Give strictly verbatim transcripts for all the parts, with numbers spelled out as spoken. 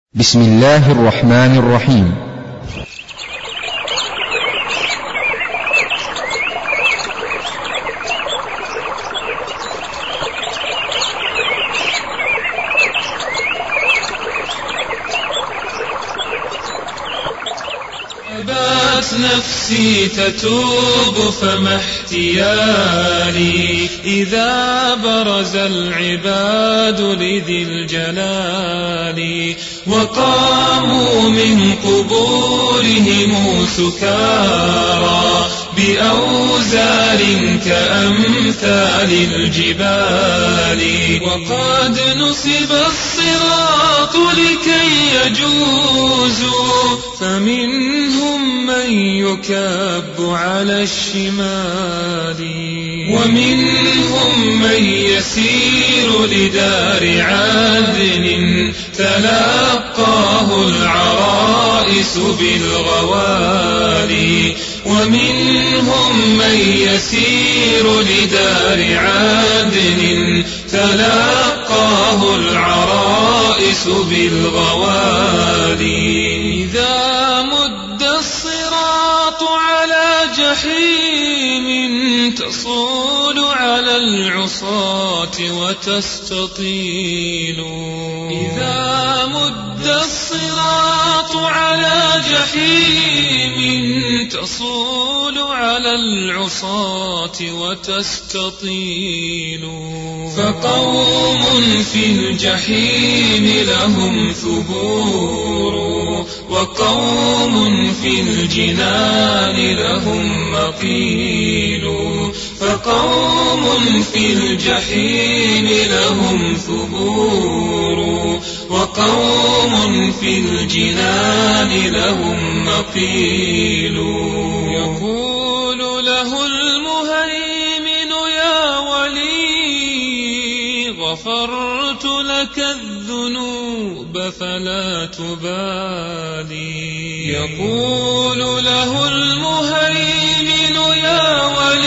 بسم الله الرحمن الرحيم. بات نفسي تتوب فما احتيالي إذا برز العباد لذي الجلال وقاموا من قبورهم سكارى بأوزار كأمثال الجبال وقد نصب الصراط لكي يجوزوا فمنهم من يكب على الشمال ومنهم من يسير لدار عدن تلقاه العرائس بالغوالي ومنهم من يسير لدار عدن تلقاه العرائس بالغوالي إذا مد الصراط على جحيم تصول على العصاة وتستطيل إذا مد الصراط على جحيم تصول على العصاة وتستطيل فقوم في الجحيم لهم ثبور وقوم في الجنان لهم مقيل فقوم في الجحيم لهم ثبور وقوم في الجنان لهم مقيل يقول له المهيمن يا ولي غفرت لك الذنوب فلا تبالي يقول له المهيمن يا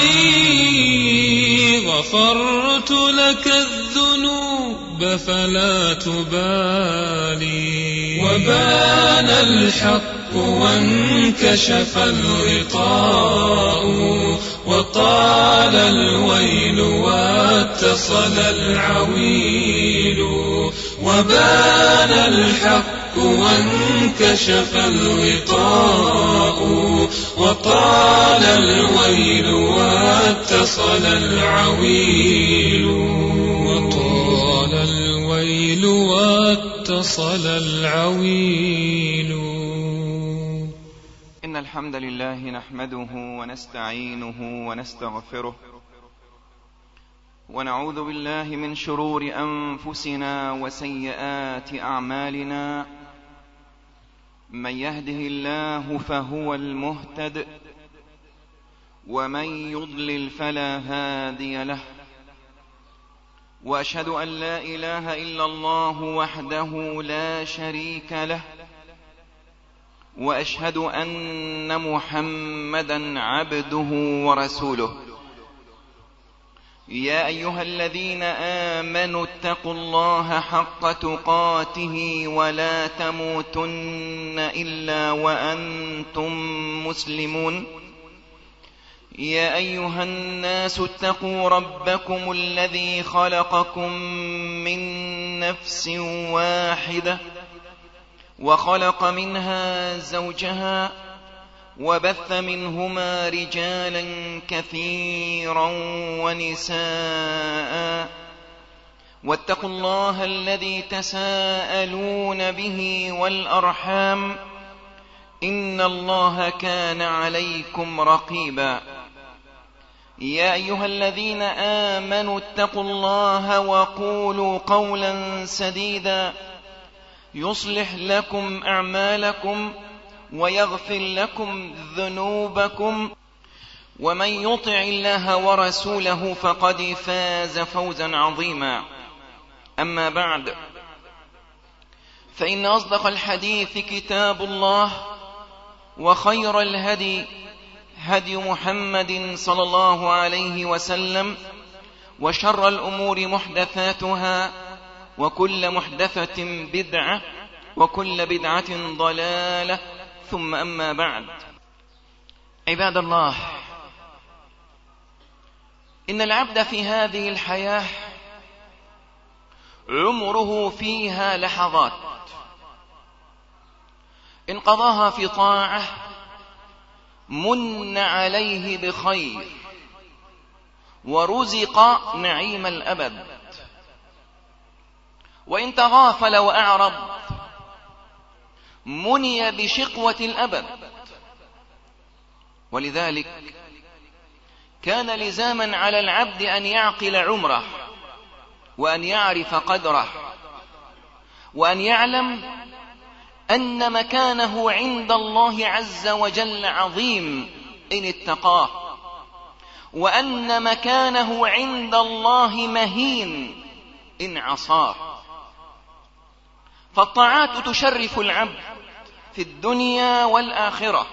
ولي غفرت لك الذنوب فلا تبالي وبان الحق وانكشف الغطاء وطال الويل واتصل العويل وبان الحق وانكشف الغطاء وطال الويل واتصل العويل وطال الويل واتصل العويل. إن الحمد لله نحمده ونستعينه ونستغفره ونعوذ بالله من شرور أنفسنا وسيئات أعمالنا من يهده الله فهو المهتد ومن يضلل فلا هادي له وأشهد أن لا إله إلا الله وحده لا شريك له وأشهد أن محمدا عبده ورسوله. يا أيها الذين آمنوا اتقوا الله حق تقاته ولا تموتن إلا وأنتم مسلمون. يا أيها الناس اتقوا ربكم الذي خلقكم من نفس واحدة وخلق منها زوجها وبث منهما رجالا كثيرا ونساء واتقوا الله الذي تساءلون به والأرحام إن الله كان عليكم رقيبا. يا أيها الذين آمنوا اتقوا الله وقولوا قولا سديدا يصلح لكم أعمالكم ويغفر لكم ذنوبكم ومن يطع الله ورسوله فقد فاز فوزا عظيما. أما بعد فإن أصدق الحديث كتاب الله وخير الهدي هدي محمد صلى الله عليه وسلم وشر الأمور محدثاتها وكل محدثة بدعة وكل بدعة ضلالة، ثم أما بعد. عباد الله، إن العبد في هذه الحياة عمره فيها لحظات، إن قضاها في طاعة من عليه بخير ورزق نعيم الأبد، وإن تغافل وأعرض مني بشقوة الأبد. ولذلك كان لزاما على العبد أن يعقل عمره، وأن يعرف قدره، وأن يعلم أن مكانه عند الله عز وجل عظيم إن اتقاه، وأن مكانه عند الله مهين إن عصاه. فالطاعات تشرف العبد في الدنيا والآخرة،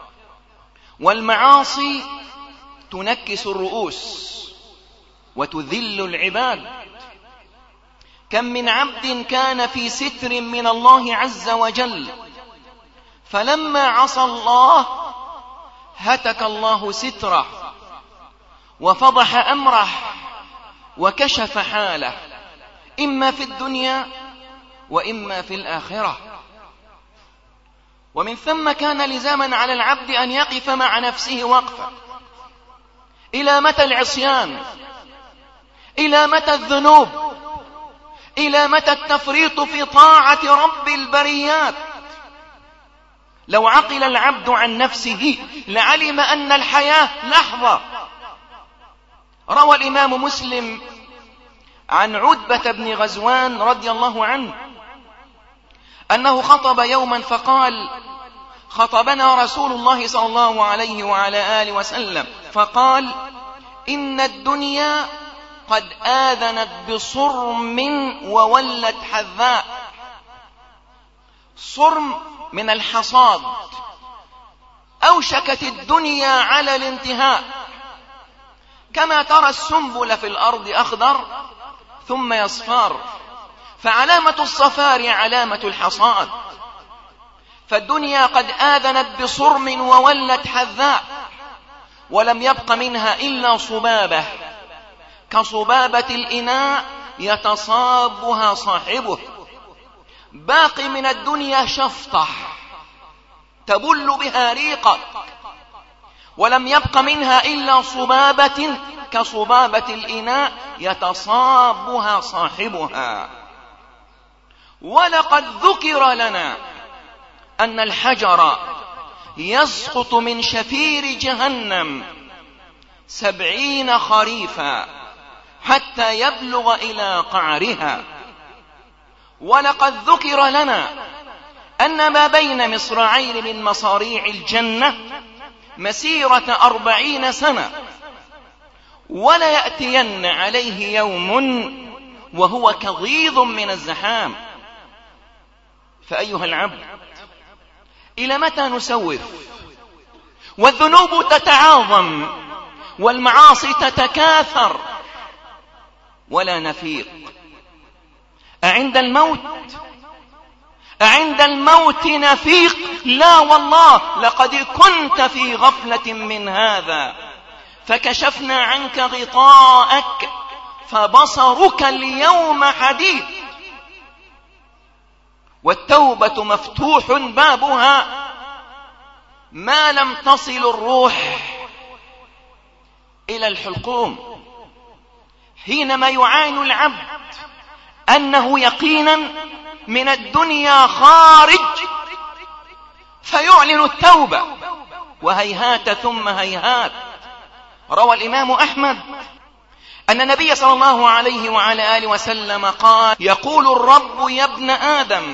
والمعاصي تنكس الرؤوس وتذل العباد. كم من عبد كان في ستر من الله عز وجل، فلما عصى الله هتك الله ستره وفضح أمره وكشف حاله، إما في الدنيا وإما في الآخرة. ومن ثم كان لزاما على العبد أن يقف مع نفسه وقفة. إلى متى العصيان؟ إلى متى الذنوب؟ إلى متى التفريط في طاعة رب البريات؟ لو عقل العبد عن نفسه لعلم أن الحياة لحظة. روى الإمام مسلم عن عتبة بن غزوان رضي الله عنه أنه خطب يوما فقال: خطبنا رسول الله صلى الله عليه وعلى آله وسلم فقال: إن الدنيا قد آذنت بصرم وولت حذاء. صرم من الحصاد، أوشكت الدنيا على الانتهاء، كما ترى السنبل في الأرض أخضر ثم يصفر، فعلامة الصفار علامة الحصاد. فالدنيا قد آذنت بصرم وولت حذاء، ولم يبق منها إلا صبابة، كصبابة الإناء يتصابها صاحبه. باقي من الدنيا شفطة تبل بها ريقك، ولم يبق منها إلا صبابة كصبابة الإناء يتصابها صاحبها. ولقد ذكر لنا أن الحجر يسقط من شفير جهنم سبعين خريفا حتى يبلغ إلى قعرها. ولقد ذكر لنا أن ما بين مصراعين من مصاريع الجنة مسيرة أربعين سنة، ولا يأتين عليه يوم وهو كغيظ من الزحام. فأيها العبد، إلى متى نسوف والذنوب تتعاظم والمعاصي تتكاثر ولا نفيق؟ أعند الموت أعند الموت نفيق؟ لا والله، لقد كنت في غفلة من هذا فكشفنا عنك غطاءك فبصرك اليوم حديد. والتوبة مفتوح بابها ما لم تصل الروح إلى الحلقوم. حينما يعاين العبد أنه يقينا من الدنيا خارج فيعلن التوبة، وهيهات ثم هيهات. روى الإمام أحمد أن النبي صلى الله عليه وعلى آله وسلم قال: يقول الرب يا ابن آدم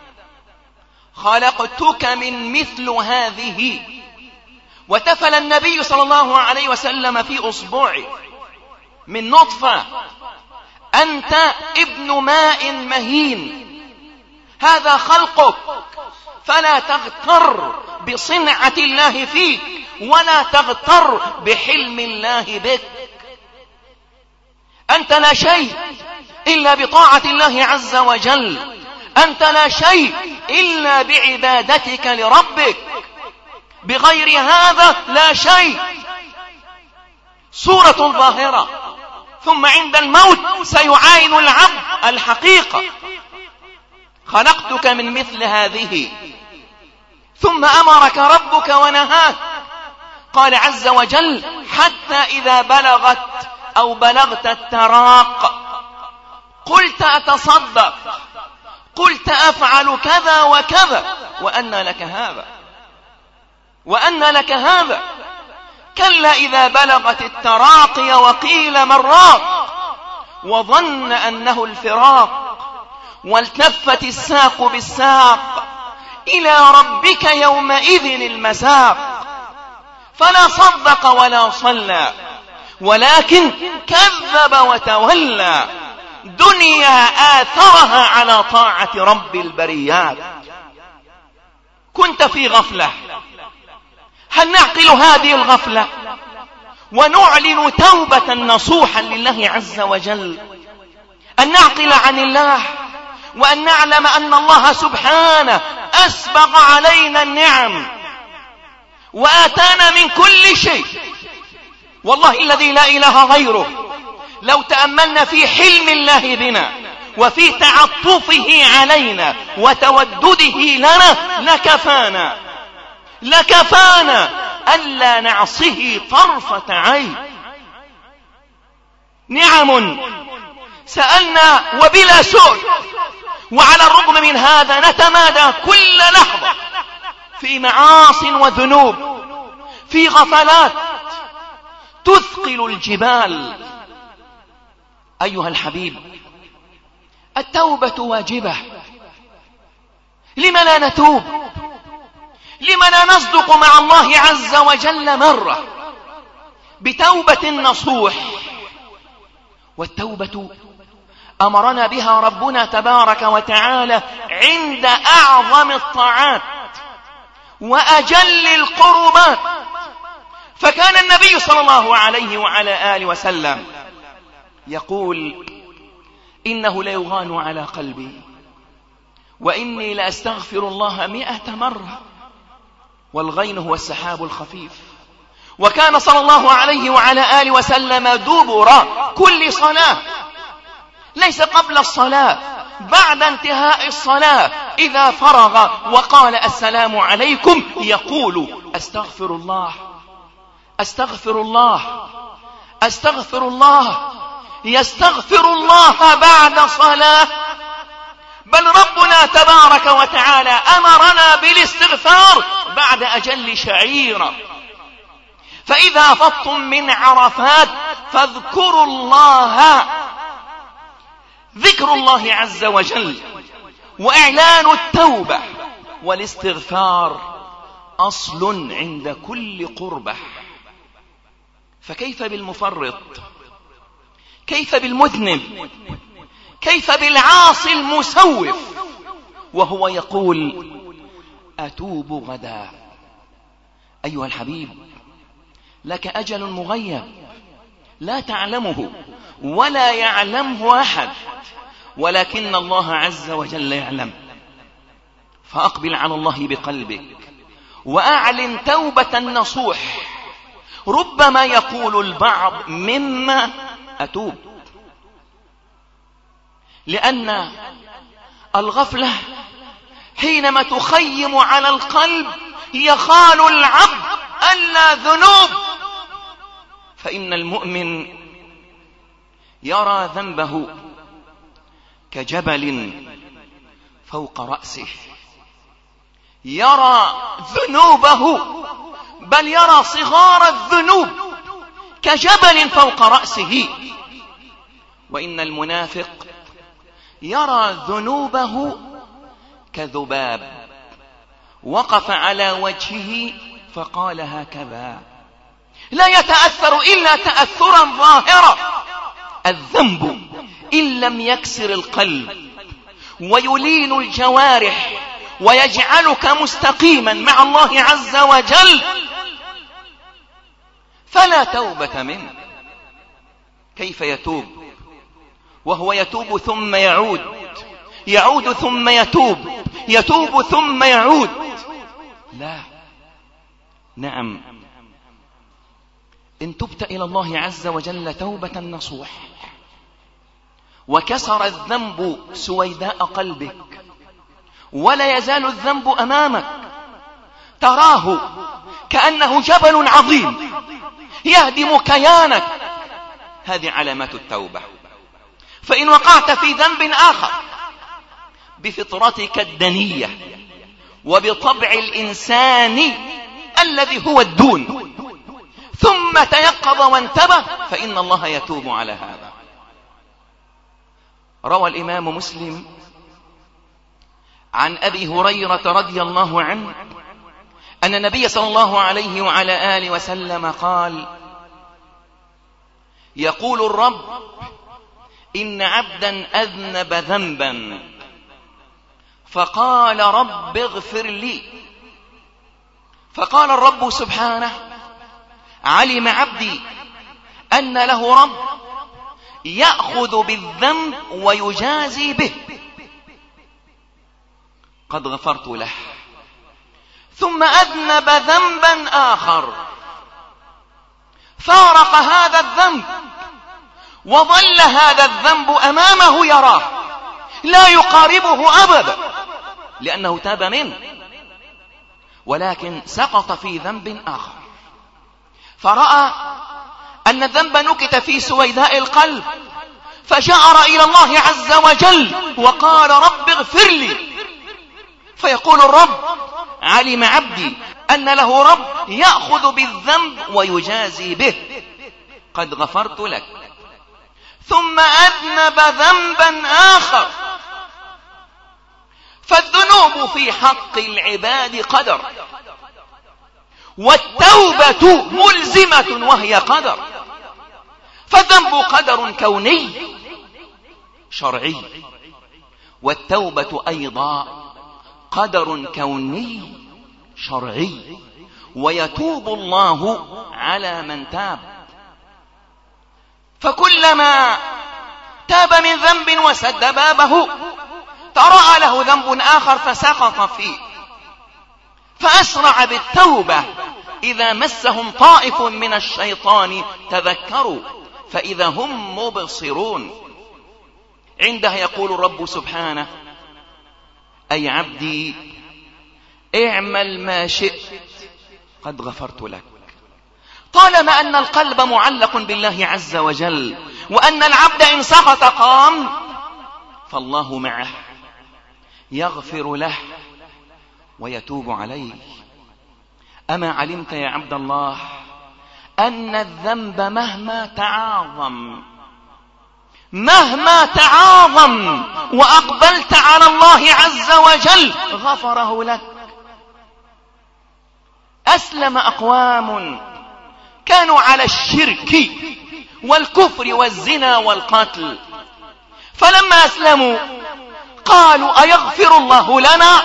خلقتك من مثل هذه. وتفل النبي صلى الله عليه وسلم في أصبعه من نطفة: أنت ابن ماء مهين، هذا خلقك، فلا تغتر بصنعة الله فيك ولا تغتر بحلم الله بك. أنت لا شيء إلا بطاعة الله عز وجل. أنت لا شيء إلا بعبادتك لربك، بغير هذا لا شيء. صورة ظاهرة. ثم عند الموت سيعاين العبد الحقيقة. خلقتك من مثل هذه. ثم أمرك ربك ونهاك. قال عز وجل: حتى إذا بلغت أو بلغت التراق قلت أتصدق، قلت أفعل كذا وكذا، وأن لك هذا وأن لك هذا. كلا إذا بلغت التراقي وقيل من راق وظن أنه الفراق والتفت الساق بالساق إلى ربك يومئذ المساق. فلا صدق ولا صلى ولكن كذب وتولى. دنيا آثرها على طاعة رب البريات. كنت في غفلة. هل نعقل هذه الغفلة ونعلن توبة نصوحا لله عز وجل؟ أن نعقل عن الله وأن نعلم أن الله سبحانه أسبغ علينا النعم وآتانا من كل شيء. والله الذي لا إله غيره لو تأملنا في حلم الله بنا وفي تعطفه علينا وتودده لنا لكفانا لكفانا ألا نعصه طرفة عين. نعم سألنا وبلا سؤل، وعلى الرغم من هذا نتمادى كل لحظة في معاص وذنوب، في غفلات تثقل الجبال. أيها الحبيب، التوبة واجبة. لم لا نتوب؟ لم لا نصدق مع الله عز وجل مرة بتوبة نصوح؟ والتوبة أمرنا بها ربنا تبارك وتعالى عند أعظم الطاعات وأجل القربات. فكان النبي صلى الله عليه وعلى آله وسلم يقول: إنه ليغان على قلبي وإني لأستغفر الله مئة مرة. والغين هو السحاب الخفيف. وكان صلى الله عليه وعلى آله وسلم دبر كل صلاة، ليس قبل الصلاة، بعد انتهاء الصلاة إذا فرغ وقال السلام عليكم يقول: أستغفر الله أستغفر الله أستغفر الله. يستغفر الله بعد صلاة. بل ربنا تبارك وتعالى أمرنا بالاستغفار بعد أجل شعيرة. فإذا أفضتم من عرفات فاذكروا الله. ذكر الله عز وجل وإعلان التوبة والاستغفار أصل عند كل قربة. فكيف بالمفرط؟ كيف بالمذنب؟ كيف بالعاصي المسوف وهو يقول: أتوب غدا؟ أيها الحبيب، لك أجل مغيب لا تعلمه ولا يعلمه أحد، ولكن الله عز وجل يعلم. فأقبل على الله بقلبك وأعلن توبة نصوح. ربما يقول البعض: مما أتوب؟ لأن الغفلة حينما تخيم على القلب يخال العبد ألا ذنوب. فإن المؤمن يرى ذنبه كجبل فوق رأسه، يرى ذنوبه بل يرى صغار الذنوب كجبل فوق رأسه. وإن المنافق يرى ذنوبه كذباب وقف على وجهه فقال هكذا، لا يتأثر إلا تأثرا ظاهرا. الذنب إن لم يكسر القلب ويلين الجوارح ويجعلك مستقيما مع الله عز وجل فلا توبة منه. كيف يتوب وهو يتوب ثم يعود يعود ثم يتوب، يتوب ثم يعود. لا، نعم، إن تبت إلى الله عز وجل توبة نصوح وكسر الذنب سويداء قلبك ولا يزال الذنب أمامك، تراه كأنه جبل عظيم يهدم كيانك، هذه علامات التوبة. فإن وقعت في ذنب آخر بفطرتك الدنية وبطبع الإنسان الذي هو الدون ثم تيقظ وانتبه فإن الله يتوب على هذا. روى الإمام مسلم عن أبي هريرة رضي الله عنه أن النبي صلى الله عليه وعلى آله وسلم قال: يقول الرب: إن عبدا أذنب ذنبا فقال رب اغفر لي، فقال الرب سبحانه: علم عبدي أن له رب يأخذ بالذنب ويجازي به، قد غفرت له. ثم أذنب ذنبا آخر فارق هذا الذنب وظل هذا الذنب أمامه يراه لا يقاربه أبدا لأنه تاب منه، ولكن سقط في ذنب آخر فرأى أن الذنب نكت في سويداء القلب فجأر إلى الله عز وجل وقال: رب اغفر لي. فيقول الرب: علم عبدي أن له رب يأخذ بالذنب ويجازي به، قد غفرت لك. ثم أذنب ذنبا آخر، فالذنوب في حق العباد قدر، والتوبة ملزمة وهي قدر. فالذنب قدر كوني شرعي، والتوبة أيضا قدر كوني شرعي، ويتوب الله على من تاب. فكلما تاب من ذنب وسد بابه ترى له ذنب آخر فسقط فيه، فأسرع بالتوبة. إذا مسهم طائف من الشيطان تذكروا فإذا هم مبصرون. عندها يقول الرب سبحانه: أي عبدي اعمل ما شئت قد غفرت لك. طالما أن القلب معلق بالله عز وجل وأن العبد إن سقط قام فالله معه يغفر له ويتوب عليه. أما علمت يا عبد الله أن الذنب مهما تعاظم مهما تعاظم وأقبلت على الله عز وجل غفره لك؟ أسلم أقوام كانوا على الشرك والكفر والزنا والقتل، فلما أسلموا قالوا: أيغفر الله لنا؟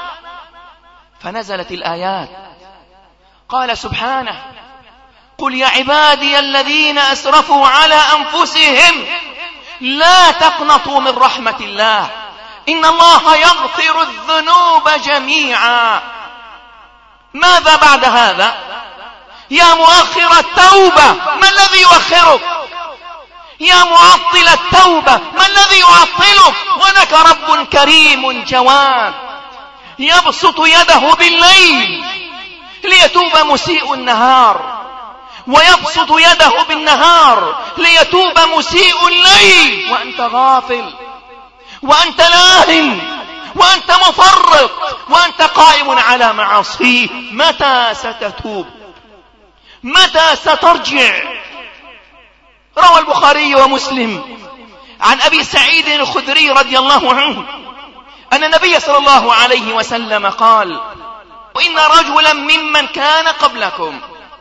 فنزلت الآيات، قال سبحانه: قل يا عبادي الذين أسرفوا على أنفسهم لا تقنطوا من رحمة الله إن الله يغفر الذنوب جميعا. ماذا بعد هذا؟ يا مؤخر التوبة ما الذي يؤخرك؟ يا معطل التوبة ما الذي يعطلك؟ ولك رب كريم جواد يبسط يده بالليل ليتوب مسيء النهار، ويبسط يده بالنهار ليتوب مسيء الليل، وأنت غافل وأنت لاهٍ وأنت مفرط وأنت قائم على معاصيه. متى ستتوب؟ متى سترجع؟ روى البخاري ومسلم عن أبي سعيد الخدري رضي الله عنه أن النبي صلى الله عليه وسلم قال: وإن رجلا ممن كان قبلكم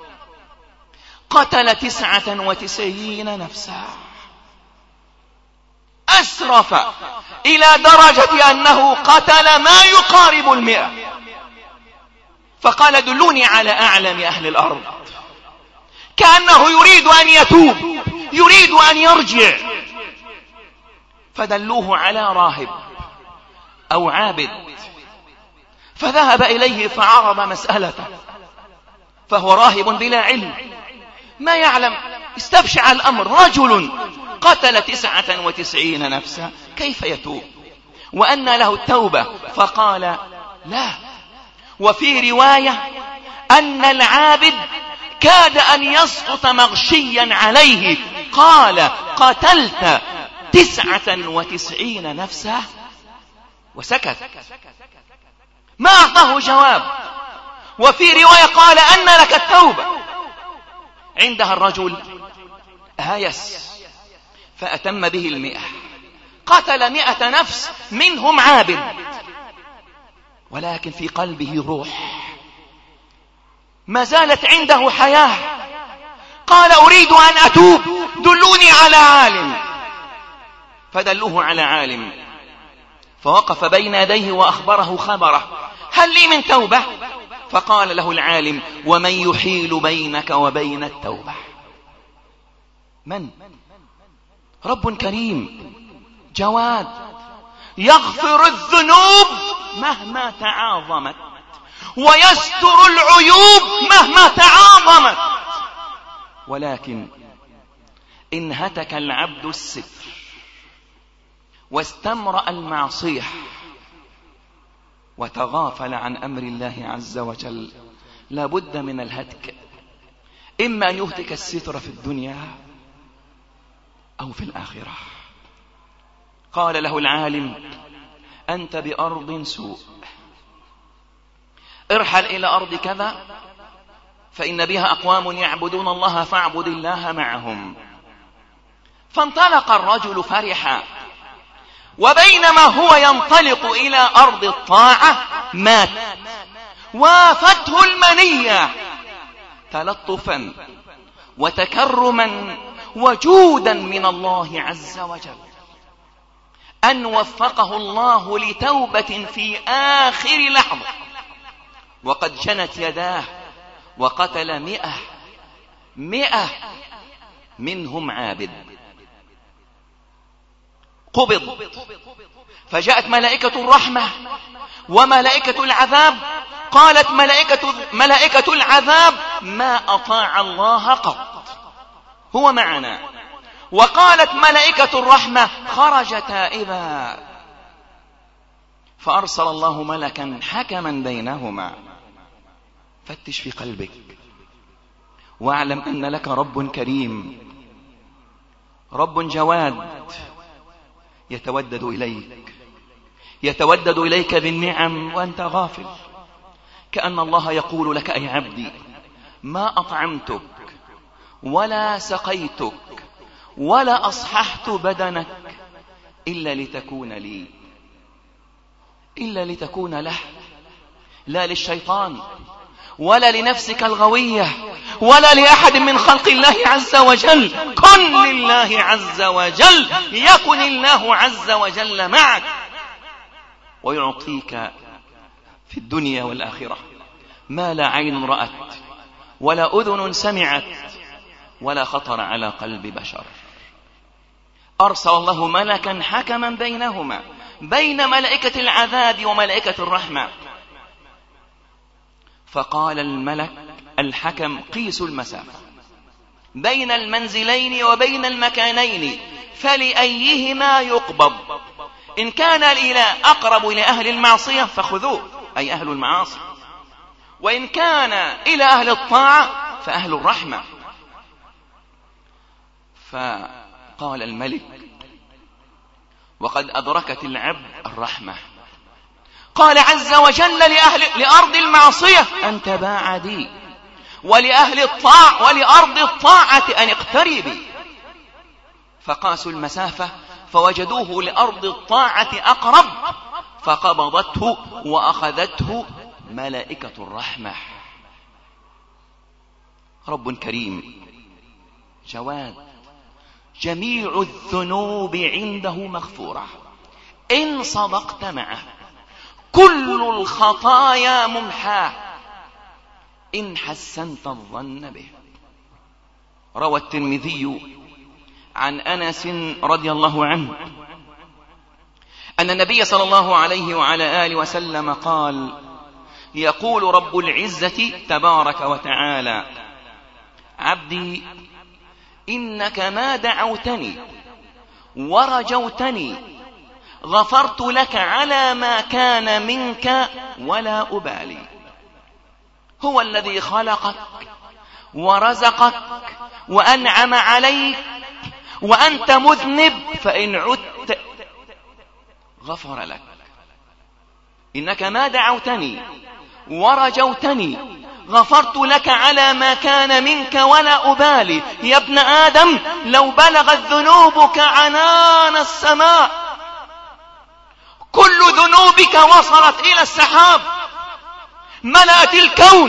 قتل تسعة وتسعين نفسا، أسرف إلى درجة أنه قتل ما يقارب المئة، فقال: دلوني على أعلم أهل الأرض، كأنه يريد أن يتوب، يريد أن يرجع، فدلوه على راهب أو عابد، فذهب إليه فعرض مسألته، فهو راهب بلا علم ما يعلم، استبشع الأمر، رجل قتل تسعة وتسعين نفسا كيف يتوب وأن له التوبة؟ فقال لا. وفي رواية أن العابد كاد أن يسقط مغشيا عليه، قال قتلت تسعة وتسعين نفسا، وسكت ما أعطاه جواب. وفي رواية قال أن لك التوبة. عندها الرجل هيس فأتم به المئة، قتل مئة نفس منهم عابد، ولكن في قلبه روح، ما زالت عنده حياة. قال أريد أن أتوب، دلوني على عالم. فدلوه على عالم، فوقف بين يديه وأخبره خبره، هل لي من توبة؟ فقال له العالم ومن يحيل بينك وبين التوبة؟ من؟ رب كريم جواد يغفر الذنوب مهما تعاظمت ويستر العيوب مهما تعاظمت، ولكن إن هتك العبد الستر واستمرأ المعصية وتغافل عن أمر الله عز وجل لابد من الهتك، إما أن يهتك الستر في الدنيا أو في الآخرة. قال له العالم أنت بأرض سوء، ارحل إلى أرض كذا فإن بها أقوام يعبدون الله فاعبد الله معهم. فانطلق الرجل فرحا، وبينما هو ينطلق إلى أرض الطاعة مات، وافته المنية تلطفا وتكرما وجودا من الله عز وجل أن وفقه الله لتوبة في آخر لحظة، وقد جنت يداه وقتل مئة مئة منهم عابد. قبض، فجاءت ملائكة الرحمة وملائكة العذاب، قالت ملائكة, ملائكة العذاب ما أطاع الله قط، هو معنا. وقالت ملائكة الرحمة خرج تائبا، فأرسل الله ملكا حكما بينهما. فتش في قلبك واعلم أن لك رب كريم، رب جواد يتودد إليك، يتودد إليك بالنعم وأنت غافل، كأن الله يقول لك أي عبدي ما أطعمتك ولا سقيتك ولا أصححت بدنك إلا لتكون لي، إلا لتكون له، لا للشيطان ولا لنفسك الغوية ولا لأحد من خلق الله عز وجل. كن لله عز وجل يكن الله عز وجل معك ويعطيك في الدنيا والآخرة ما لا عين رأت ولا أذن سمعت ولا خطر على قلب بشر. أرسل الله ملكا حكما بينهما، بين ملائكة العذاب وملائكة الرحمة. فقال الملك الحكم قيسوا المسافة بين المنزلين وبين المكانين فلأيهما يقبض، إن كان إلى أقرب إلى أهل المعصية فخذوه أي أهل المعاصي، وإن كان إلى أهل الطاعة فأهل الرحمة. فقال الملك وقد أدركت العبد الرحمة، قال عز وجل لأهل لأرض المعصية أن تباعدي، ولأهل الطاعة ولأرض الطاعة أن اقتربي. فقاسوا المسافة فوجدوه لأرض الطاعة أقرب، فقبضته وأخذته ملائكة الرحمة. رب كريم جواد، جميع الذنوب عنده مغفورة إن صدقت معه، كل الخطايا ممحاة إن حسنت الظن به. روى الترمذي عن أنس رضي الله عنه أن النبي صلى الله عليه وعلى آله وسلم قال: يقول رب العزة تبارك وتعالى: عبدي إنك ما دعوتني ورجوتني غفرت لك على ما كان منك ولا أبالي. هو الذي خلقك ورزقك وأنعم عليك وأنت مذنب، فإن عدت غفر لك. إنك ما دعوتني ورجوتني غفرت لك على ما كان منك ولا أبالي. يا ابن آدم، لو بلغت ذنوبك عنان السماء، كل ذنوبك وصلت إلى السحاب، ملأت الكون،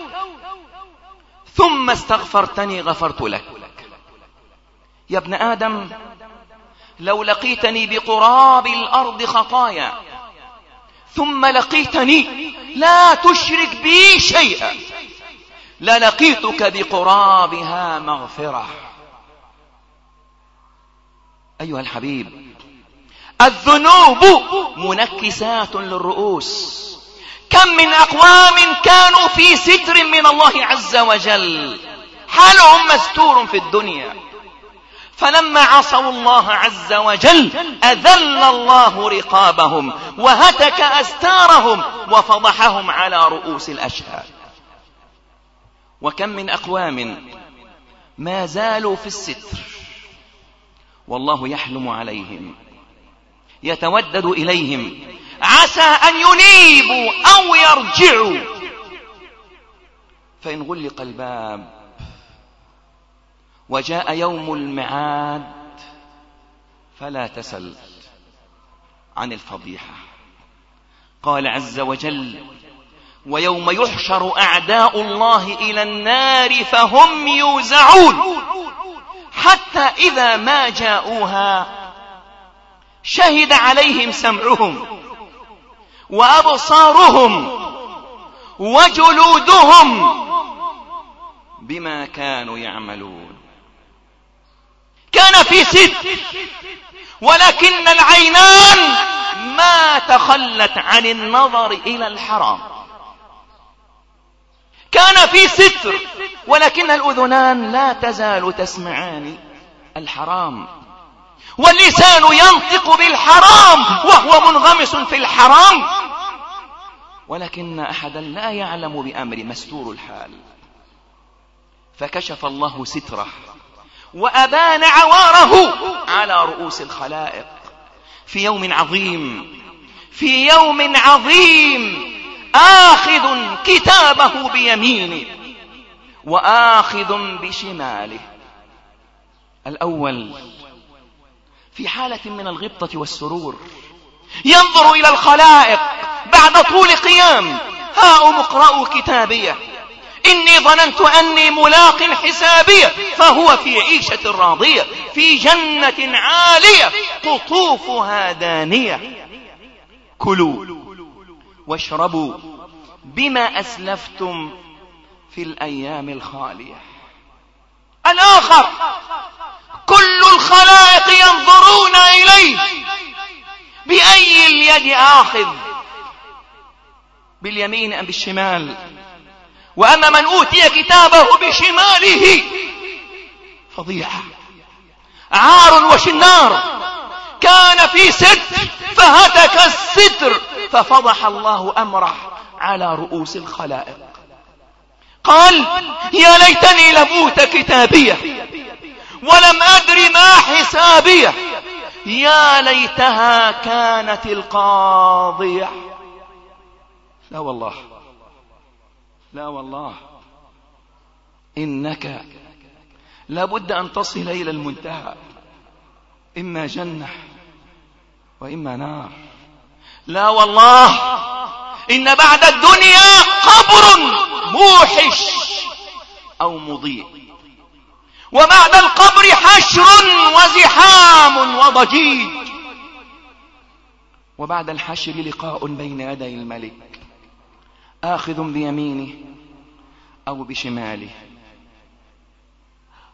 ثم استغفرتني غفرت لك. يا ابن آدم، لو لقيتني بقراب الأرض خطايا ثم لقيتني لا تشرك بي شيئا للقيتك بقرابها مغفرة. أيها الحبيب، الذنوب منكسات للرؤوس. كم من أقوام كانوا في ستر من الله عز وجل، حالهم مستور في الدنيا، فلما عصوا الله عز وجل أذل الله رقابهم وهتك أستارهم وفضحهم على رؤوس الأشهاد. وكم من أقوام ما زالوا في الستر والله يحلم عليهم، يتودد إليهم، عسى أن ينيبوا أو يرجعوا، فإن غلق الباب وجاء يوم المعاد فلا تسل عن الفضيحة. قال عز وجل: ويوم يحشر أعداء الله إلى النار فهم يوزعون حتى إذا ما جاءوها شهد عليهم سمعهم وأبصارهم وجلودهم بما كانوا يعملون. كان في ستر، ولكن العينان ما تخلت عن النظر إلى الحرام. كان في ستر، ولكن الأذنان لا تزال تسمعان الحرام، واللسان ينطق بالحرام وهو منغمس في الحرام، ولكن أحدا لا يعلم بأمر مستور الحال. فكشف الله ستره وأبان عواره على رؤوس الخلائق في يوم عظيم، في يوم عظيم، آخذ كتابه بيمينه وآخذ بشماله. الأول في حالة من الغبطة والسرور، ينظر إلى الخلائق بعد طول قيام: هاؤم اقرأوا كتابيه إني ظننت أني ملاق حسابيه، فهو في عيشة راضية في جنة عالية قطوفها دانية، كلوا واشربوا بما أسلفتم في الأيام الخالية. الآخر كل الخلائق ينظرون إليه: بأي اليد آخذ، باليمين أم بالشمال؟ وأما من أوتي كتابه بشماله فضيحة، عار وشنار. كان في ستر فهتك الستر ففضح الله أمره على رؤوس الخلائق. قال: يا ليتني لم أوت كتابيه ولم أدر ما حسابيه، يا ليتها كانت القاضية. لا والله، لا والله، إنك لابد أن تصل إلى المنتهى، إما جنة وإما نار. لا والله، إن بعد الدنيا قبر موحش أو مضيء، وبعد القبر حشر وزحام وضجيج، وبعد الحشر لقاء بين يدي الملك آخذ بيمينه أو بشماله.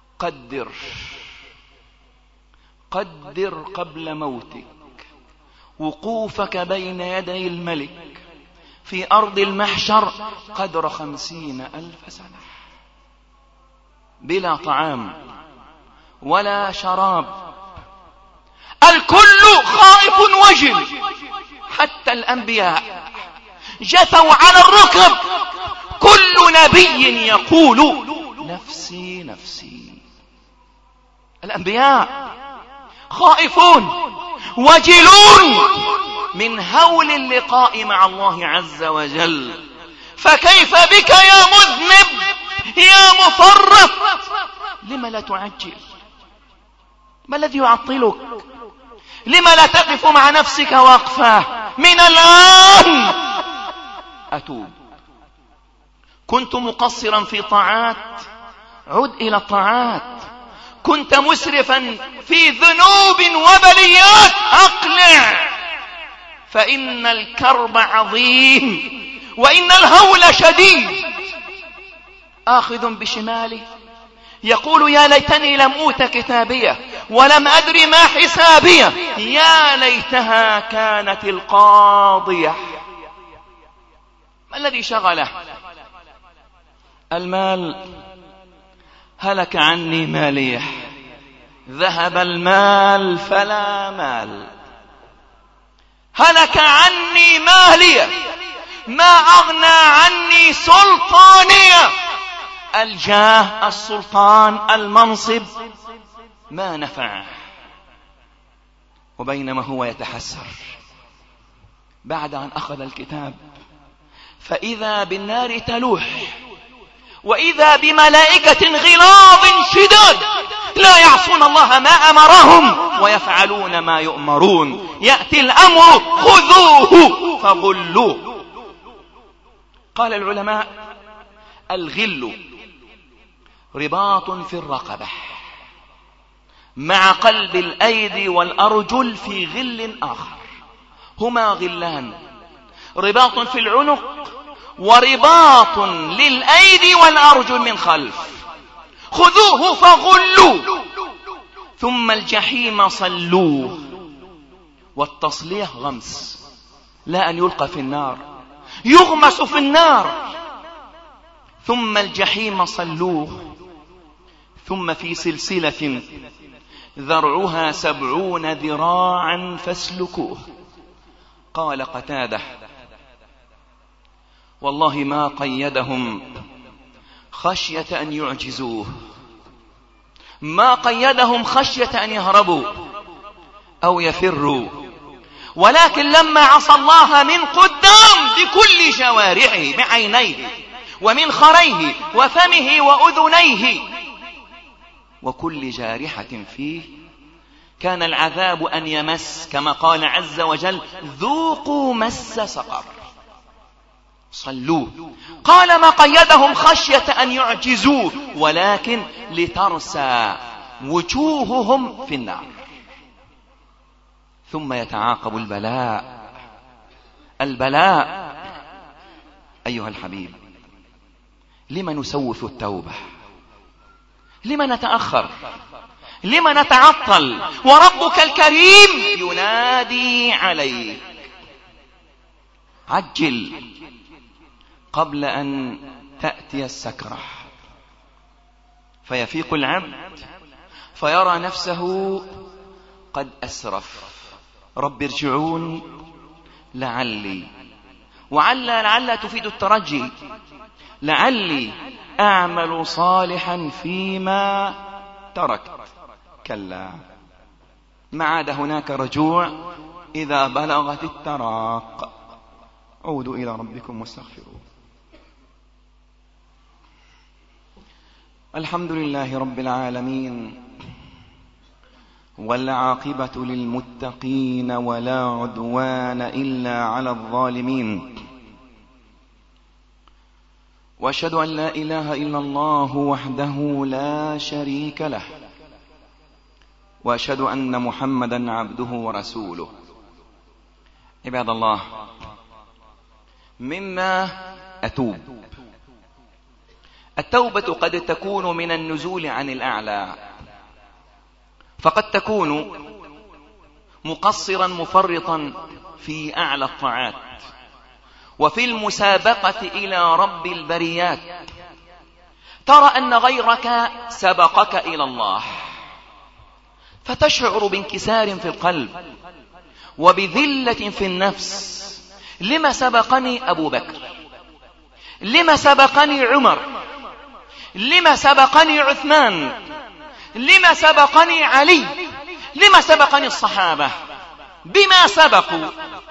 قدر قدر قبل موتك وقوفك بين يدي الملك في أرض المحشر قدر خمسين ألف سنة بلا طعام ولا شراب، الكل خائف وجل، حتى الأنبياء جثوا على الركب، كل نبي يقول نفسي نفسي. الأنبياء خائفون وجلون من هول اللقاء مع الله عز وجل، فكيف بك يا مذنب يا مفرط؟ لما لا تعجل؟ ما الذي يعطلك؟ لما لا تقف مع نفسك وقفة؟ من الآن أتوب. كنت مقصرا في طاعات، عد إلى الطاعات. كنت مسرفا في ذنوب وبليات، أقلع، فإن الكرب عظيم وإن الهول شديد. آخذ بشماله يقول يا ليتني لم أوت كتابيه ولم أدر ما حسابيه، يا ليتها كانت القاضية. ما الذي شغله؟ المال. هلك عني ماليه، ذهب المال فلا مال. هلك عني ماليه، ما أغنى عني سلطانيه. الجاه، السلطان، المنصب ما نفع. وبينما هو يتحسر بعد أن أخذ الكتاب، فإذا بالنار تلوح، وإذا بملائكة غلاظ شداد لا يعصون الله ما أمرهم ويفعلون ما يؤمرون. يأتي الأمر خذوه فغلوه. قال العلماء الغل رباط في الرقبة مع قلب الأيدي والأرجل في غل آخر، هما غلان، رباط في العنق ورباط للأيدي والأرجل من خلف. خذوه فغلوه ثم الجحيم صلوه. والتصلية غمس، لا أن يلقى في النار، يغمس في النار. ثم الجحيم صلوه ثم في سلسلة ذرعها سبعون ذراعا فاسلكوه. قال قتادة والله ما قيدهم خشية أن يعجزوه، ما قيدهم خشية أن يهربوا أو يفروا، ولكن لما عصى الله من قدام بكل جوارحه، بعينيه ومن خريه وفمه وأذنيه وكل جارحة فيه، كان العذاب أن يمس، كما قال عز وجل ذوقوا مس سقر. صلوه. قال ما قيدهم خشية أن يعجزوه، ولكن لترسى وجوههم في النار. ثم يتعاقب البلاء. البلاء أيها الحبيب، لما نسوف التوبة؟ لما نتأخر؟ لما نتعطل وربك الكريم ينادي عليك؟ عجل قبل أن تأتي السكرة، فيفيق العبد فيرى نفسه قد أسرف. رب ارجعون لعلي، وعل لعل تفيد الترجي، لعلي أعمل صالحا فيما تركت. كلا، ما عاد هناك رجوع إذا بلغت التراق. عودوا إلى ربكم واستغفروه. الحمد لله رب العالمين، والعاقبة للمتقين ولا عدوان إلا على الظالمين. وأشهد أن لا إله إلا الله وحده لا شريك له، وأشهد أن محمدا عبده ورسوله. عباد الله، مما أتوب. التوبة قد تكون من النزول عن الأعلى، فقد تكون مقصرا مفرطا في أعلى الطاعات وفي المسابقة إلى رب البريات، ترى أن غيرك سبقك إلى الله فتشعر بانكسار في القلب وبذلة في النفس. لما سبقني أبو بكر؟ لما سبقني عمر؟ لما سبقني عثمان؟ لما سبقني علي؟ لما سبقني الصحابة؟ بما سبقوا؟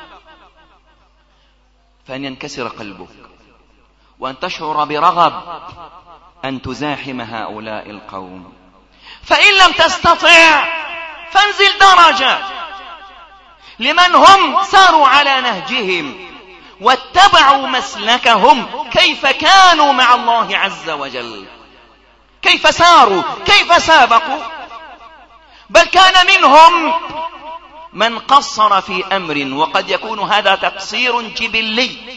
فأن ينكسر قلبك وأن تشعر برغب أن تزاحم هؤلاء القوم. فإن لم تستطع فانزل درجة لمن هم ساروا على نهجهم واتبعوا مسلكهم، كيف كانوا مع الله عز وجل، كيف ساروا، كيف سابقوا. بل كان منهم من قصر في أمر، وقد يكون هذا تقصير جبلي،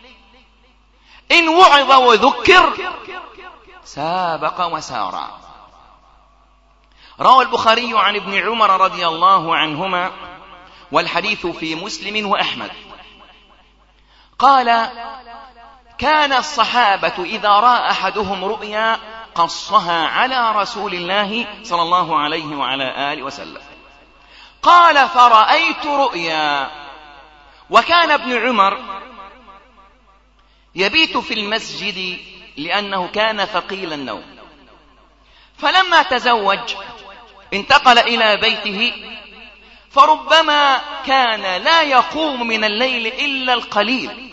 إن وعظ وذكر سابق وسارع. روى البخاري عن ابن عمر رضي الله عنهما، والحديث في مسلم وأحمد، قال: كان الصحابة إذا رأى أحدهم رؤيا قصها على رسول الله صلى الله عليه وعلى آله وسلم. قال: فرأيت رؤيا. وكان ابن عمر يبيت في المسجد لأنه كان ثقيل النوم، فلما تزوج انتقل إلى بيته، فربما كان لا يقوم من الليل إلا القليل،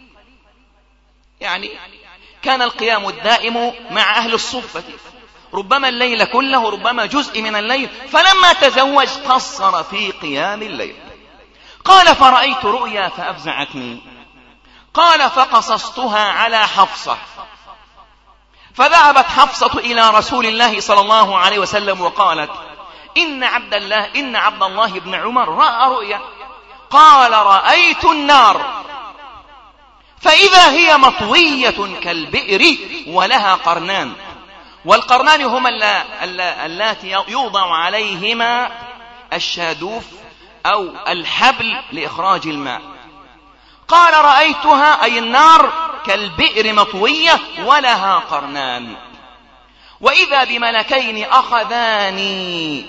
يعني كان القيام الدائم مع أهل الصفة، ربما الليل كله، ربما جزء من الليل. فلما تزوج قصر في قيام الليل. قال: فرأيت رؤيا فأفزعتني. قال: فقصصتها على حفصة، فذهبت حفصة إلى رسول الله صلى الله عليه وسلم وقالت: إن عبد الله إن عبد الله بن عمر رأى رؤيا. قال: رأيت النار فإذا هي مطوية كالبئر ولها قرنان، والقرنان هما اللاتي يوضع عليهما الشادوف أو الحبل لإخراج الماء. قال: رأيتها أي النار كالبئر مطوية ولها قرنان، وإذا بملكين أخذاني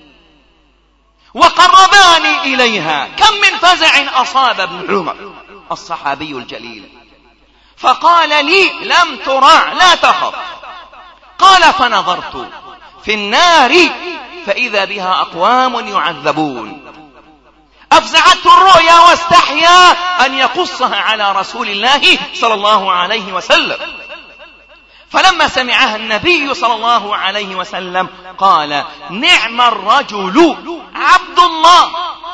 وقرباني إليها. كم من فزع أصاب ابن عمر الصحابي الجليل، فقال لي: لم ترع، لا تخف. قال: فنظرت في النار فإذا بها أقوام يعذبون. أفزعته الرؤيا واستحيا أن يقصها على رسول الله صلى الله عليه وسلم. فلما سمعها النبي صلى الله عليه وسلم قال: نعم الرجل عبد الله،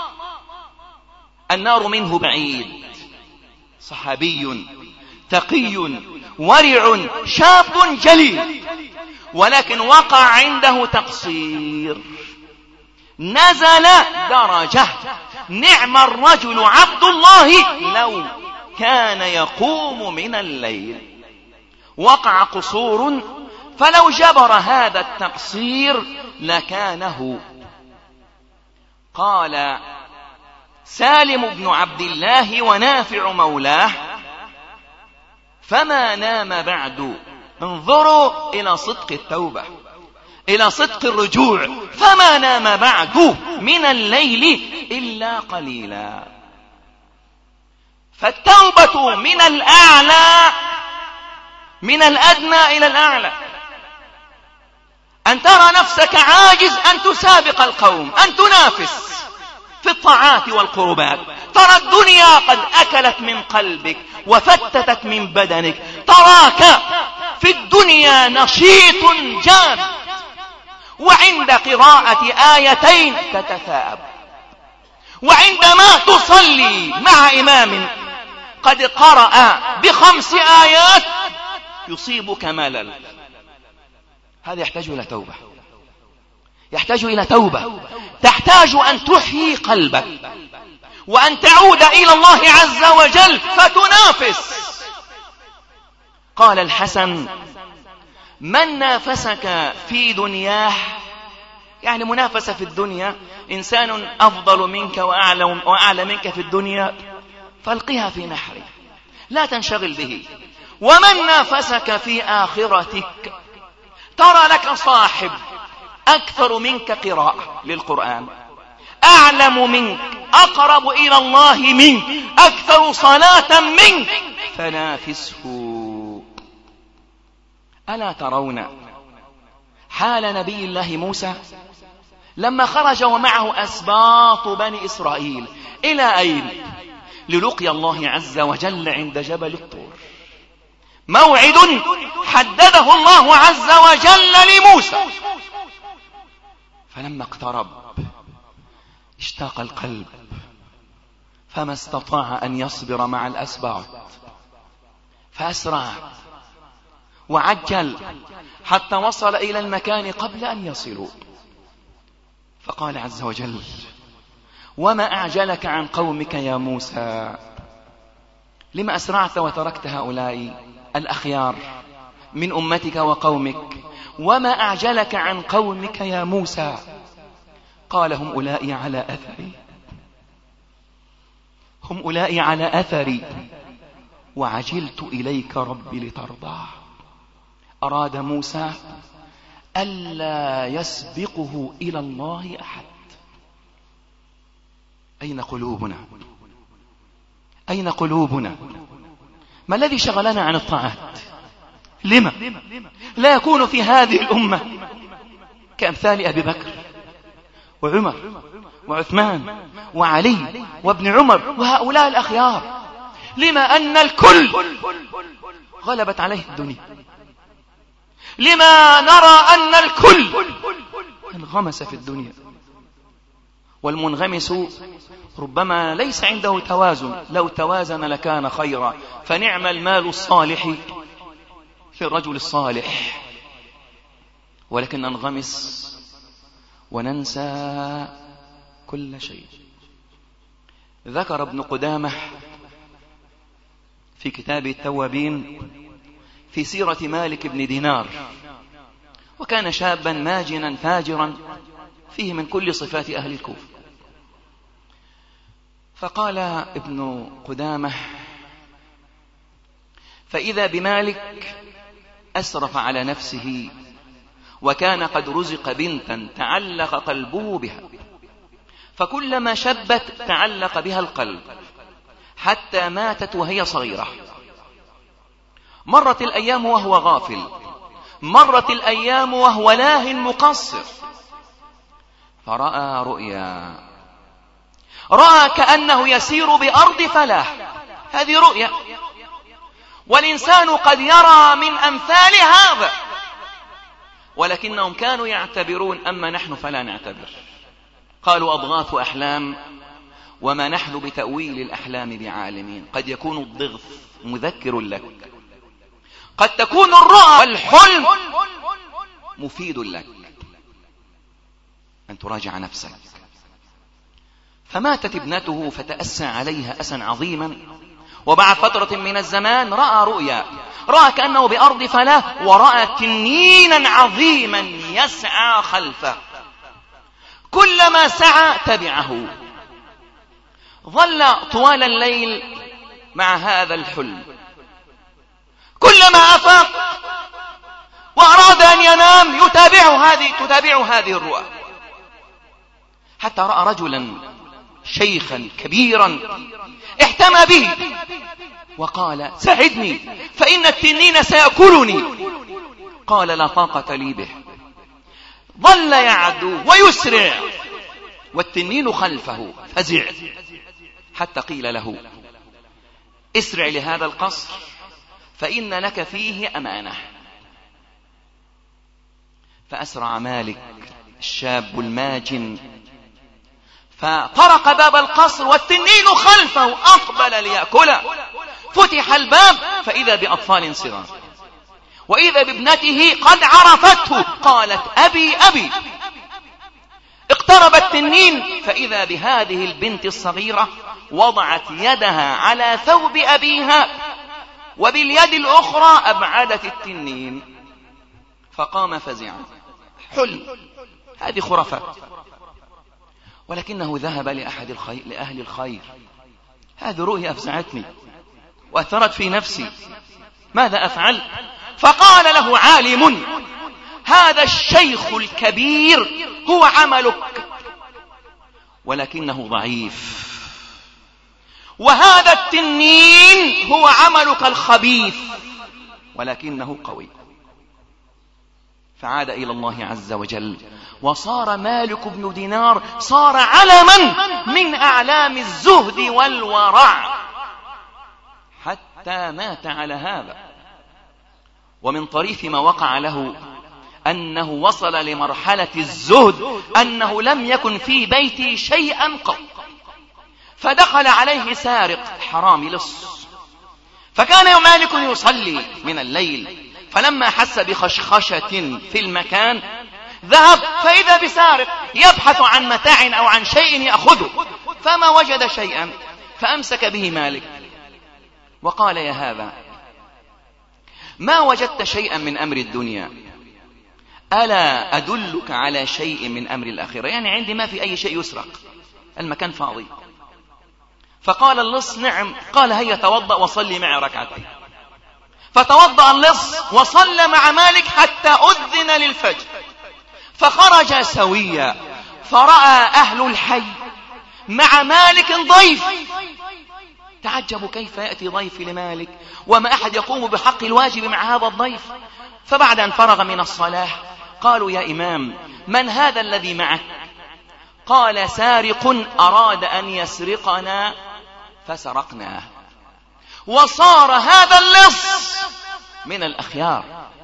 النار منه بعيد. صحابي تقي ورع شاب جليل، ولكن وقع عنده تقصير، نزل درجة. نعم الرجل عبد الله لو كان يقوم من الليل. وقع قصور، فلو جبر هذا التقصير لكانه. قال سالم بن عبد الله ونافع مولاه: فما نام بعد. انظروا إلى صدق التوبة، إلى صدق الرجوع. فما نام بعد من الليل إلا قليلا. فالتوبة من الأعلى، من الأدنى إلى الأعلى. أن ترى نفسك عاجز أن تسابق القوم، أن تنافس في الطاعات والقربات. ترى الدنيا قد أكلت من قلبك وفتتت من بدنك. تراك في الدنيا نشيط جاد، وعند قراءة آيتين تتثاءب، وعندما تصلي مع إمام قد قرأ بخمس آيات يصيبك ملل. هذا يحتاج إلى توبة، يحتاج إلى توبة. تحتاج أن تحيي قلبك وأن تعود إلى الله عز وجل فتنافس. قال الحسن: من نافسك في دنياه يعني منافسة في الدنيا، إنسان أفضل منك وأعلى, وأعلى منك في الدنيا فالقها في نحره، لا تنشغل به. ومن نافسك في آخرتك، ترى لك صاحب أكثر منك قراءة للقرآن، أعلم منك، أقرب إلى الله منك، أكثر صلاة منك، فنافسه. ألا ترون حال نبي الله موسى لما خرج ومعه أسباط بني إسرائيل إلى أين؟ للقي الله عز وجل عند جبل الطور، موعد حدده الله عز وجل لموسى. فلما اقترب اشتاق القلب، فما استطاع أن يصبر مع الأسباط، فأسرع وعجل حتى وصل إلى المكان قبل أن يصلوا. فقال عز وجل: وما أعجلك عن قومك يا موسى؟ لما أسرعت وتركت هؤلاء الأخيار من أمتك وقومك؟ وما أعجلك عن قومك يا موسى؟ قال: هم أولئي على أثري، هم أولئي على أثري وعجلت إليك ربي لترضى. أراد موسى ألا يسبقه إلى الله أحد. أين قلوبنا؟ أين قلوبنا؟ ما الذي شغلنا عن الطاعات؟ لما لا يكون في هذه الأمة كأمثال أبي بكر وعمر وعثمان وعلي وابن عمر وهؤلاء الأخيار؟ لما أن الكل غلبت عليه الدنيا؟ لما نرى أن الكل انغمس في الدنيا؟ والمنغمس ربما ليس عنده توازن، لو توازن لكان خيرا، فنعم المال الصالح للرجل الصالح. ولكن ننغمس وننسى كل شيء. ذكر ابن قدامة في كتاب التوابين في سيرة مالك بن دينار، وكان شابا ماجنا فاجرا فيه من كل صفات أهل الكوفة. فقال ابن قدامة: فإذا بمالك أسرف على نفسه، وكان قد رزق بنتا تعلق قلبه بها، فكلما شبت تعلق بها القلب حتى ماتت وهي صغيرة. مرت الأيام وهو غافل، مرت الأيام وهو لاه مقصر، فرأى رؤيا، رأى كأنه يسير بأرض فلاح. هذه رؤيا، والإنسان قد يرى من أمثال هذا، ولكنهم كانوا يعتبرون، أما نحن فلا نعتبر. قالوا: أضغاث أحلام وما نحن بتأويل الأحلام بعالمين. قد يكون الضغث مذكر لك، قد تكون الرؤى والحلم مفيد لك، أن تراجع نفسك. فماتت ابنته فتأسى عليها أسا عظيما، وبعد فترة من الزمان رأى رؤيا، رأى كأنه بأرض فلاة، ورأى تنينا عظيما يسعى خلفه، كلما سعى تبعه. ظل طوال الليل مع هذا الحلم، كلما أفاق وأراد أن ينام يتابع هذه تتابع هذه الرؤى، حتى رأى رجلا شيخا كبيرا احتمى به وقال: ساعدني فإن التنين سيأكلني. قال: لا طاقة لي به. ظل يعدو ويسرع والتنين خلفه، فزع حتى قيل له: اسرع لهذا القصر فإن لك فيه أمانة. فأسرع مالك الشاب الماجن، فطرق باب القصر والتنين خلفه، أقبل ليأكله. فتح الباب فإذا بأطفال صغار، وإذا بابنته قد عرفته، قالت: أبي أبي. اقترب التنين فإذا بهذه البنت الصغيرة وضعت يدها على ثوب أبيها، وباليد الأخرى أبعدت التنين، فقام فزعا. حلم، هذه خرافات. ولكنه ذهب لأحد الخير لأهل الخير. هذه رؤيا أفزعتني وأثرت في نفسي، ماذا أفعل؟ فقال له عالم: هذا الشيخ الكبير هو عملك ولكنه ضعيف، وهذا التنين هو عملك الخبيث ولكنه قوي. فعاد إلى الله عز وجل، وصار مالك بن دينار صار علما من أعلام الزهد والورع حتى مات على هذا. ومن طريف ما وقع له أنه وصل لمرحلة الزهد أنه لم يكن في بيته شيئا قط، فدخل عليه سارق حرامي لص، فكان مالك يصلي من الليل، فلما حس بخشخشة في المكان ذهب فإذا بسارق يبحث عن متاع أو عن شيء يأخذه، فما وجد شيئا فأمسك به مالك وقال: يا هذا، ما وجدت شيئا من أمر الدنيا، ألا أدلك على شيء من أمر الآخرة؟ يعني عندي ما في أي شيء يسرق، المكان فاضي. فقال اللص: نعم. قال: هيا توضأ وصلي معي ركعتين. فتوضأ اللص وصلى مع مالك حتى أذن للفجر، فخرج سويا، فرأى أهل الحي مع مالك ضيف. تعجبوا كيف يأتي ضيف لمالك وما أحد يقوم بحق الواجب مع هذا الضيف. فبعد أن فرغ من الصلاة قالوا: يا إمام، من هذا الذي معك؟ قال: سارق أراد أن يسرقنا فسرقناه، وصار هذا اللص من الأخيار.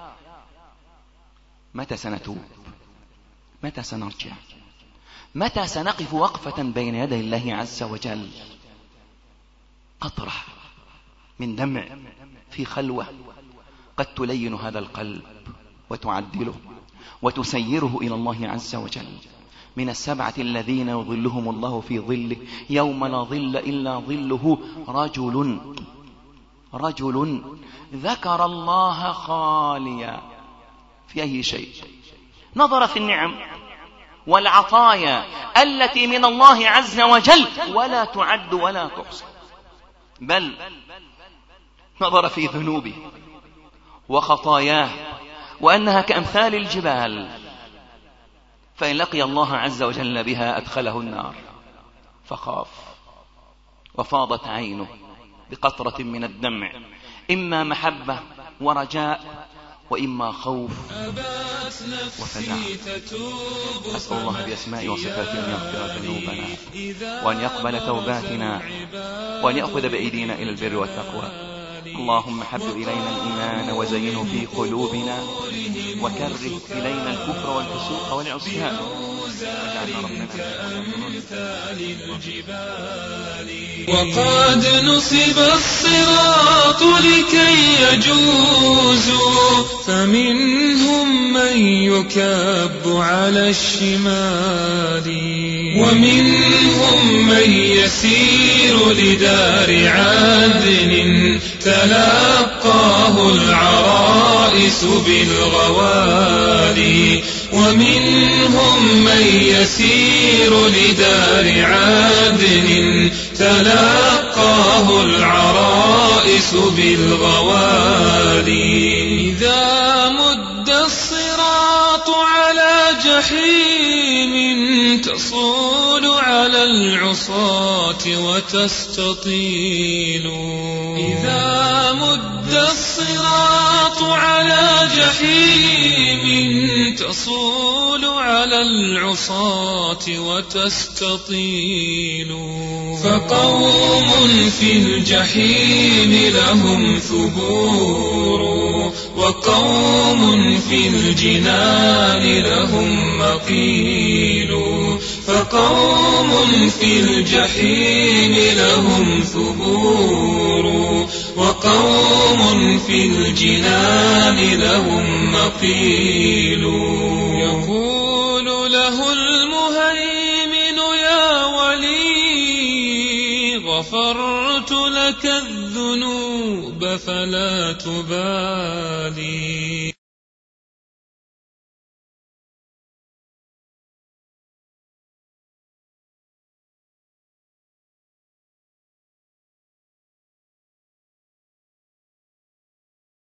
متى سنتوب؟ متى سنرجع؟ متى سنقف وقفة بين يدي الله عز وجل؟ قطرة من دمع في خلوة قد تلين هذا القلب وتعدله وتسيره إلى الله عز وجل. من السبعة الذين يظلهم الله في ظله يوم لا ظل إلا ظله: رجل رجل ذكر الله خاليا في أي شيء، نظر في النعم والعطايا التي من الله عز وجل ولا تعد ولا تحصى، بل نظر في ذنوبه وخطاياه وأنها كأمثال الجبال، فإن لقي الله عز وجل بها أدخله النار، فخاف وفاضت عينه بقطرة من الدمع، إما محبة ورجاء وإما خوف وفزع. أسأل الله بأسماء وصفاته أن يغفر ذنوبنا وأن يقبل توباتنا وأن يأخذ بأيدينا إلى البر والتقوى. اللهم حبب إلينا الإيمان وزينه في قلوبنا وكره إلينا الكفر والفسوق والعصيان واجعلنا ربنا كأمثال الجبال. وقد نصب الصراط لكي يجوزوا، فمنهم من يكب على الشمال، ومنهم من يسير لدار عدن تلقاه العرائس بالغوالي، ومنهم من يسير لدار عدن تلقاه العرائس بالغوالي. إذا مد الصراط على جحيم تصول على العصاة وتستطيل، إذا مد الصراط على جحيم تصول على العصاة وتستطيل. فقوم في الجحيم لهم ثبور، وقوم في الجنان لهم مقيل. فقوم في الجحيم لهم ثبور، وقوم في الجنان لهم مقيل. يقول له المهيمن: يا ولي، غفرت لك الذنوب فلا تبالي.